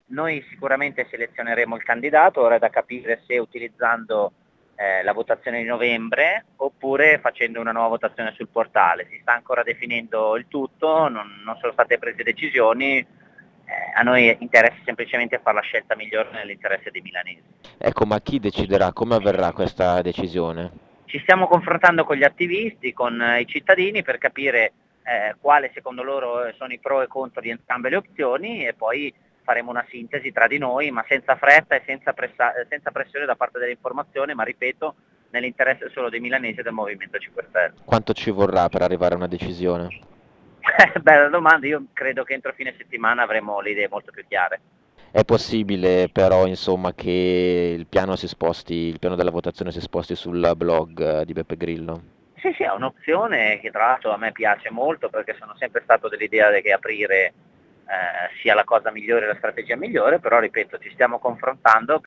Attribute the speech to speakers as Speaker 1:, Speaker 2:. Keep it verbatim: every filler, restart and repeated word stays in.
Speaker 1: noi sicuramente selezioneremo il candidato, ora è da capire se utilizzando eh, la votazione di novembre oppure facendo una nuova votazione sul portale. Si sta ancora definendo il tutto, non, non sono state prese decisioni, eh, a noi interessa semplicemente fare la scelta migliore nell'interesse dei milanesi.
Speaker 2: Ecco, ma chi deciderà? Come avverrà questa decisione?
Speaker 1: Ci stiamo confrontando con gli attivisti, con eh, i cittadini per capire eh, quale secondo loro eh, sono i pro e contro di entrambe le opzioni e poi faremo una sintesi tra di noi, ma senza fretta e senza, pressa- eh, senza pressione da parte dell'informazione, ma ripeto, nell'interesse solo dei milanesi e del Movimento cinque Stelle.
Speaker 2: Quanto ci vorrà per arrivare a una decisione?
Speaker 1: Bella domanda, io credo che entro fine settimana avremo le idee molto più chiare.
Speaker 2: È possibile però, insomma, che il piano si sposti, il piano della votazione si sposti sul blog eh, di Beppe Grillo?
Speaker 1: Sì, sì, è un'opzione che tra l'altro a me piace molto perché sono sempre stato dell'idea che aprire eh, sia la cosa migliore, la strategia migliore, però ripeto, ci stiamo confrontando